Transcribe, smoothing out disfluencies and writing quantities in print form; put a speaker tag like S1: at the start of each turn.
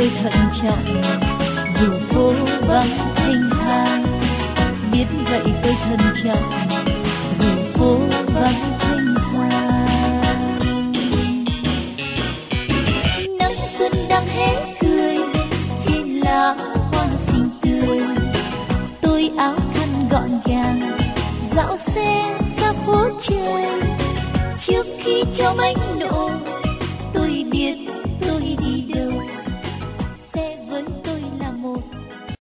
S1: tôi thận trọng, dù phố vắng thênh thang. Biết vậy tôi thận trọng, dù phố vắng thênh thang. Nắng xuân đang hé cười, khi lá hoa xinh tươi. Tôi áo khăn gọn gàng, dạo xe ra phố trời. Trước khi chào anh